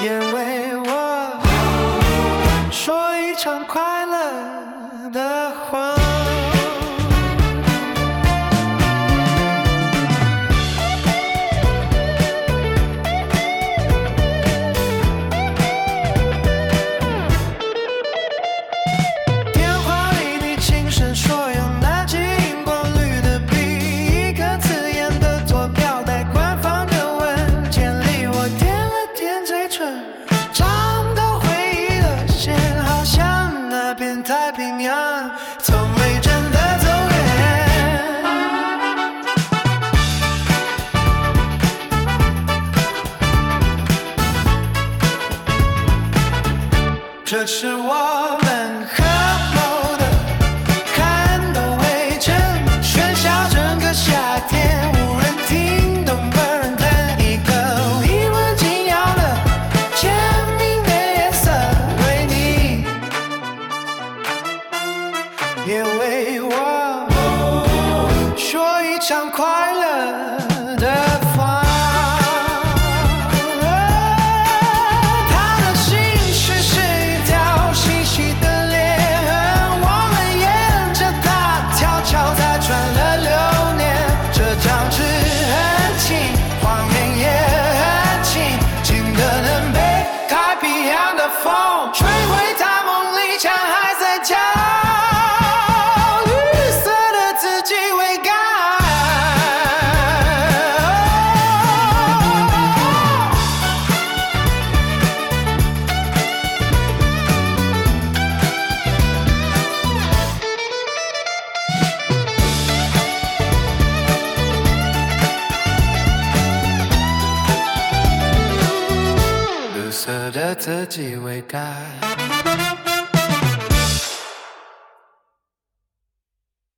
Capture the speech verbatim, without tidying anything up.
也为我说一场快乐的谎。电话里你轻声说用那支荧光绿的笔，一个刺眼的坐标带官方的文件里，我点了点嘴唇，长到回忆的线，好像那片太平洋从未真的走远。这是我们合谋的，看都未成，喧嚣整个夏天，无人听懂本人谈一个一吻紧咬了签名的颜色，为你也为我说一场快乐的谎。他的心事是一条细细的裂痕，我们沿着它悄悄地转了六年。这张纸很轻，谎言也很轻，轻得能被太平洋的风吹回他梦里，枪还在跳，绿色的自己为感。绿色的自己为感。